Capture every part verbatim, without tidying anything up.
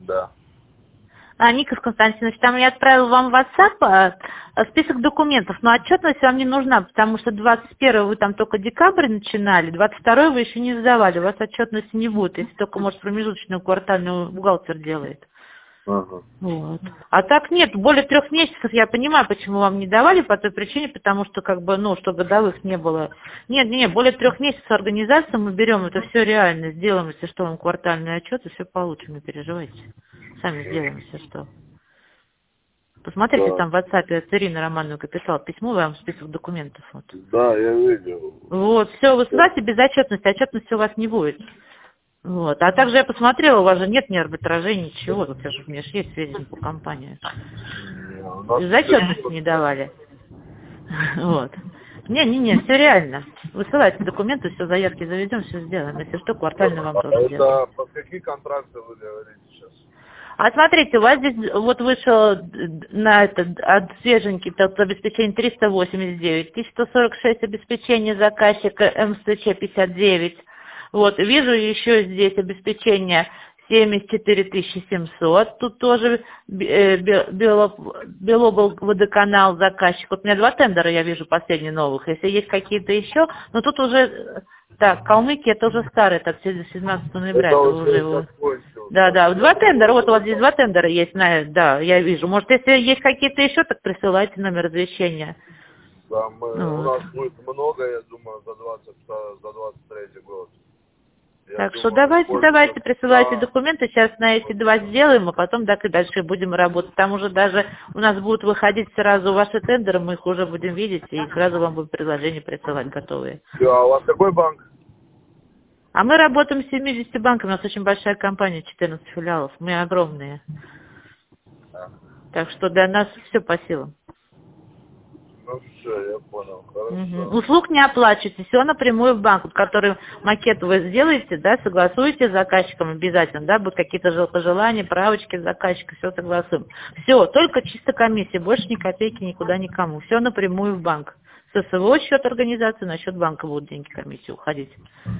Да. А, Никос Константинович, там я отправила вам в WhatsApp а, список документов, но отчетность вам не нужна, потому что двадцать первого вы там только декабрь начинали, двадцать второго вы еще не сдавали, у вас отчетности не будет, если только, может, промежуточную квартальную бухгалтер делает. Ага. Вот. А так нет, более трех месяцев я понимаю, почему вам не давали, по той причине, потому что, как бы, ну, что годовых не было. Нет, нет, более трех месяцев организацию мы берем, это все реально, сделаем, если что, вам квартальный отчет, и все получим, не переживайте. Сами сделаем, если что. Посмотрите, Да. там в WhatsApp от Ирины Романовой Капитал письмо, вам список документов. Вот, Да, я видел. вот все, вы ссылаете без отчетности, отчетности у вас не будет. Вот. А также я посмотрела, у вас же нет ни арбитражей, ничего. Тут я же, у меня же есть сведения по компании. У нас Без отчетности не давали. Вот. Не-не-не, все реально. Высылайте документы, все, заявки заведем, все сделаем. Если что, квартально вам А тоже это сделаем. под какие контракты вы говорите сейчас? А смотрите, у вас здесь вот вышел на этот от свеженький тот обеспечение триста восемьдесят девять, тысяча сто сорок шесть обеспечение заказчика эм эс цэ пятьдесят девять. Вот, вижу еще здесь обеспечение семьдесят четыре тысячи семьсот. Тут тоже Белобл водоканал заказчик. Вот у меня два тендера я вижу последних новых. Если есть какие-то еще, но тут уже так, Калмыкия это уже старый, это семнадцатого ноября. Это уже его. Да, да, два тендера, вот у вас здесь два тендера есть, на, да, я вижу. Может, если есть какие-то еще, так присылайте номер извещения. Да, мы, Вот. у нас будет много, я думаю, за двадцать, за двадцать третий год. Я Так думаю, что давайте, больше, давайте, присылайте да. документы, сейчас на эти два сделаем, а потом так и дальше будем работать. Там уже даже у нас будут выходить сразу ваши тендеры, мы их уже будем видеть, и сразу вам будут предложения присылать готовые. Все, а у вас какой банк? А мы работаем с семьюдесятью банками, у нас очень большая компания, четырнадцать филиалов, мы огромные. Так что для нас все по силам. Ну все, я понял, хорошо. Угу. Услуг не оплачивайте, все напрямую в банк, который макет вы сделаете, да, согласуете с заказчиком обязательно, да, будут какие-то пожелания, правочки заказчика, все согласуем. Все, только чисто комиссия, больше ни копейки никуда никому, все напрямую в банк. Со своего счета организации на счет банка будут деньги комиссии уходить.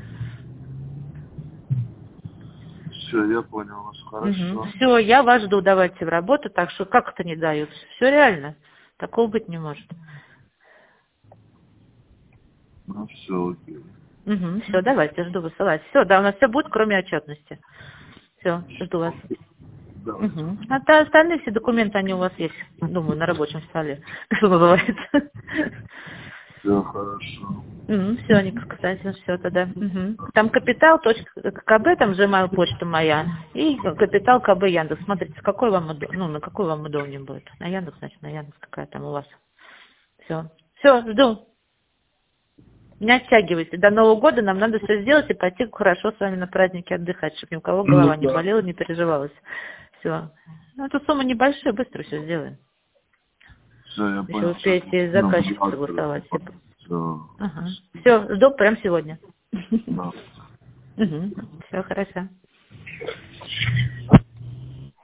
Все, я понял вас, хорошо. Угу. Все, я вас жду, давайте в работу, так что как это не дают? Все реально, такого быть не может. Ну все, окей. Угу, все, давайте, жду высылать. Все, да, у нас все будет, кроме отчетности. Все, жду вас. Угу. А то остальные все документы, они у вас есть, думаю, на рабочем столе, что называется. Все хорошо. Угу, все, Никос Константинович, все тогда. Угу. Там капитал, точка КБ, там Gmail почта моя, и капитал КБ Яндекс. Смотрите, какой вам удобно, ну, на какой вам удобнее будет. На Яндекс, значит, на Яндекс какая там у вас. Все. Все, жду. Не оттягивайте. До Нового года нам надо все сделать и пойти хорошо с вами на праздники отдыхать, чтобы ни у кого голова Ну, не да. болела, не переживалась. Все. Ну, эту сумму небольшая, быстро все сделаем. Все, я Еще понял. успеете с Ну, заказчиком завтра. согласовать. Все. Ага. Все, жду прямо сегодня. Да. Все, хорошо.